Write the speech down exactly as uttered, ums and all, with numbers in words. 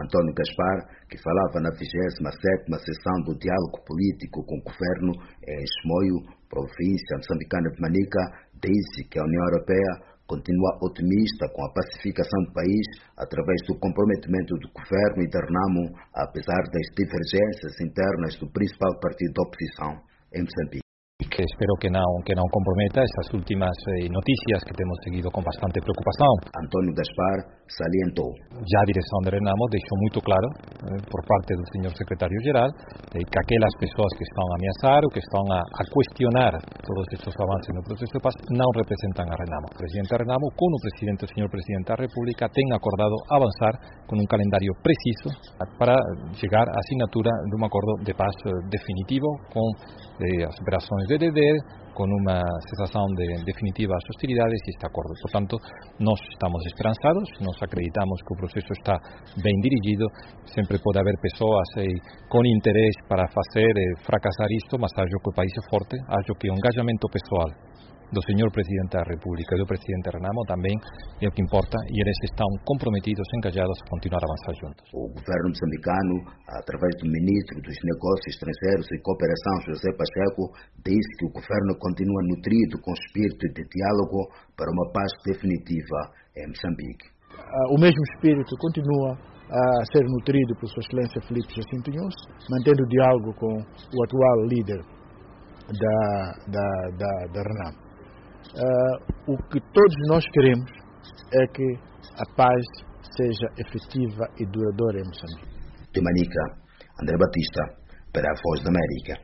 António Gaspar, que falava na vigésima sétima sessão do diálogo político com o governo em Chimoio, província moçambicana de Manica, disse que a União Europeia continua otimista com a pacificação do país através do comprometimento do governo e da Renamo, apesar das divergências internas do principal partido da oposição em Moçambique. Espero que não, que não comprometa essas últimas eh, notícias que temos seguido com bastante preocupação. António Gaspar salientou. Já a direção da Renamo deixou muito claro, eh, por parte do senhor secretário-geral, eh, que aquelas pessoas que estão a ameaçar ou que estão a, a questionar todos esses avanços no processo de paz não representam a Renamo. O presidente da Renamo, com o presidente, o senhor presidente da República, tem acordado avançar com um calendário preciso para chegar à assinatura de um acordo de paz definitivo com eh, as operações de D D R, com uma cessação de, definitiva das hostilidades e este acordo. Portanto, nós estamos esperançados, nós acreditamos que o processo está bem dirigido, sempre pode haver pessoas eh, com interesse para fazer eh, fracassar isto, mas acho que o país é forte, acho que o engajamento pessoal do senhor presidente da República e do presidente Renamo também é o que importa e eles estão comprometidos, engajados a continuar a avançar juntos. O governo moçambicano, através do ministro dos Negócios Estrangeiros e Cooperação, José Pacheco, disse que o governo continua nutrido com espírito de diálogo para uma paz definitiva em Moçambique. O mesmo espírito continua a ser nutrido por Sua Excelência Filipe Jacinto Inhosse, mantendo o diálogo com o atual líder da, da, da, da Renamo. Uh, o que todos nós queremos é que a paz seja efetiva e duradoura em Moçambique. De Manica, André Batista, para a Voz da América.